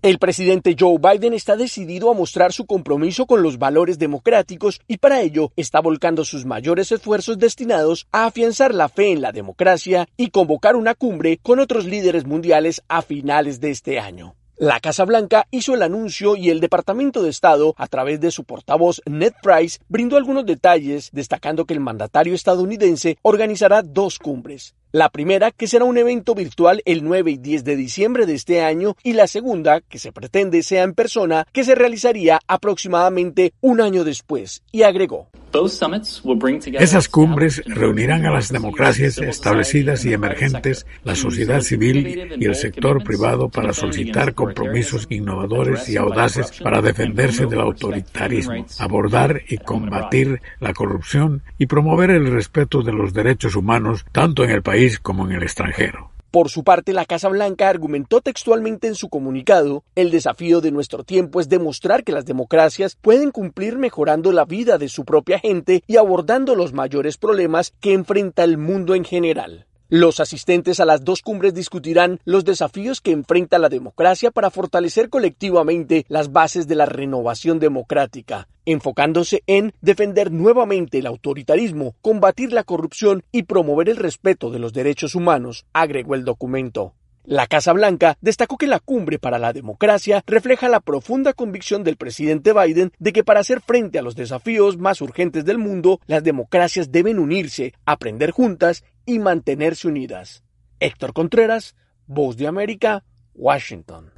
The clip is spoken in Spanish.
El presidente Joe Biden está decidido a mostrar su compromiso con los valores democráticos y para ello está volcando sus mayores esfuerzos destinados a afianzar la fe en la democracia y convocar una cumbre con otros líderes mundiales a finales de este año. La Casa Blanca hizo el anuncio y el Departamento de Estado, a través de su portavoz Ned Price, brindó algunos detalles, destacando que el mandatario estadounidense organizará 2 cumbres. La primera, que será un evento virtual el 9 y 10 de diciembre de este año, y la segunda, que se pretende sea en persona, que se realizaría aproximadamente un año después, y agregó: Esas cumbres reunirán a las democracias establecidas y emergentes, la sociedad civil y el sector privado para solicitar compromisos innovadores y audaces para defenderse del autoritarismo, abordar y combatir la corrupción y promover el respeto de los derechos humanos tanto en el país como en el extranjero. Por su parte, la Casa Blanca argumentó textualmente en su comunicado: el desafío de nuestro tiempo es demostrar que las democracias pueden cumplir mejorando la vida de su propia gente y abordando los mayores problemas que enfrenta el mundo en general. Los asistentes a las 2 cumbres discutirán los desafíos que enfrenta la democracia para fortalecer colectivamente las bases de la renovación democrática, enfocándose en defender nuevamente el autoritarismo, combatir la corrupción y promover el respeto de los derechos humanos, agregó el documento. La Casa Blanca destacó que la Cumbre para la Democracia refleja la profunda convicción del presidente Biden de que para hacer frente a los desafíos más urgentes del mundo, las democracias deben unirse, aprender juntas y mantenerse unidas. Héctor Contreras, Voz de América, Washington.